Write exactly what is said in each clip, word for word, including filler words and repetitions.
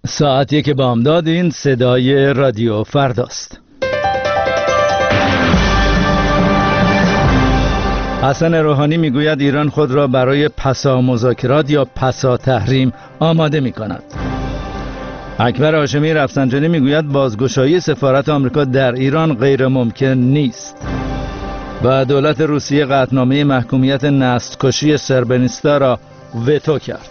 ساعتی که بامداد، این صدای رادیو فرداست. حسن روحانی میگوید ایران خود را برای پسا مذاکرات یا پسا تحریم آماده می کند. اکبر هاشمی رفسنجانی میگوید بازگشایی سفارت آمریکا در ایران غیر ممکن نیست. و دولت روسیه قطعنامه محکومیت نسل‌کشی سربنیستا را وتو کرد.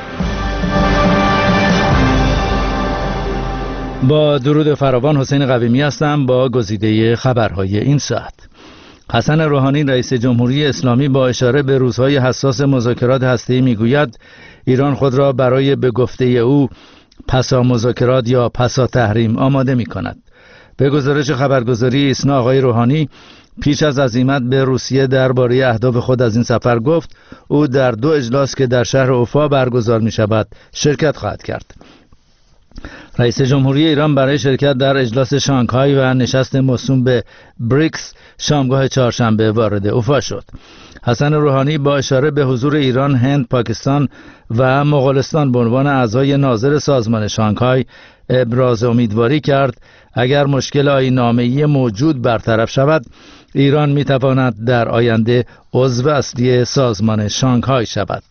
با درود فراوان، حسین قویمی هستم با گزیده خبرهای این ساعت. حسن روحانی رئیس جمهوری اسلامی با اشاره به روزهای حساس مذاکرات هسته‌ای میگوید ایران خود را برای به گفته او پسا مذاکرات یا پسا تحریم آماده می کند. به گزارش خبرگزاری ایسنا، آقای روحانی پیش از عزیمت به روسیه درباره اهداف خود از این سفر گفت او در دو اجلاس که در شهر اوفا برگزار می شود شرکت خواهد کرد. رئیس جمهوری ایران برای شرکت در اجلاس شانگهای و نشست موسوم به بریکس شامگاه چهارشنبه وارد اوفا شد. حسن روحانی با اشاره به حضور ایران، هند، پاکستان و مغولستان به عنوان اعضای ناظر سازمان شانگهای ابراز امیدواری کرد اگر مشکل آیین‌نامه‌ای موجود برطرف شود، ایران میتواند در آینده عضو اصلی سازمان شانگهای شود.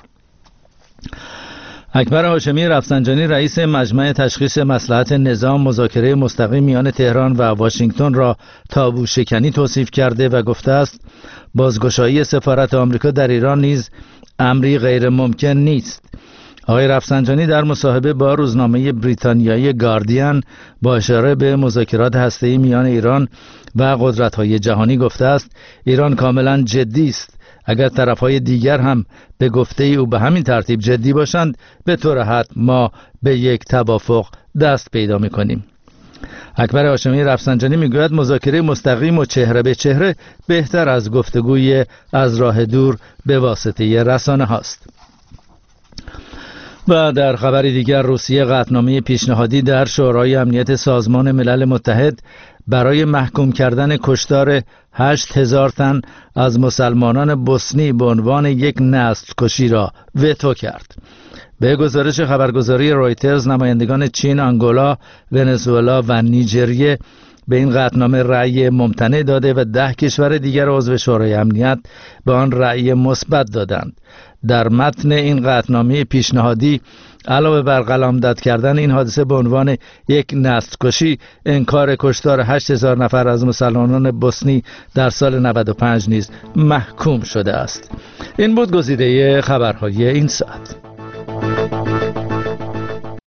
اکبر هاشمی رفسنجانی رئیس مجمع تشخیص مصلحت نظام مذاکره مستقیم میان تهران و واشنگتن را تابو شکنی توصیف کرده و گفته است بازگشایی سفارت آمریکا در ایران نیز امری غیر ممکن نیست. آقای رفسنجانی در مصاحبه با روزنامه بریتانیایی گاردین با اشاره به مذاکرات هسته‌ای میان ایران و قدرت‌های جهانی گفته است ایران کاملا جدی است. اگر طرف‌های دیگر هم به گفته او به همین ترتیب جدی باشند، به طور حتم ما به یک توافق دست پیدا می‌کنیم. اکبر هاشمی رفسنجانی میگوید مذاکره مستقیم و چهره به چهره بهتر از گفتگوی از راه دور به واسطه رسانه هاست. و در خبری دیگر، روسیه قطعنامه پیشنهادی در شورای امنیت سازمان ملل متحد برای محکوم کردن کشتار هشت هزار تن از مسلمانان بوسنی به عنوان یک نسل کشی را وتو کرد. به گزارش خبرگزاری رویترز، نمایندگان چین، آنگولا، ونزوئلا و نیجریه به این قطعنامه رأی ممتنع داده و ده کشور دیگر عضو شورای امنیت به آن رأی مثبت دادند. در متن این قطعنامه پیشنهادی علاوه بر قلمداد کردن این حادثه به عنوان یک نسل کشی، انکار کشتار هشت هزار نفر از مسلمانان بوسنی در سال نود و پنج نیز محکوم شده است. این بود گزیده خبرهای این ساعت.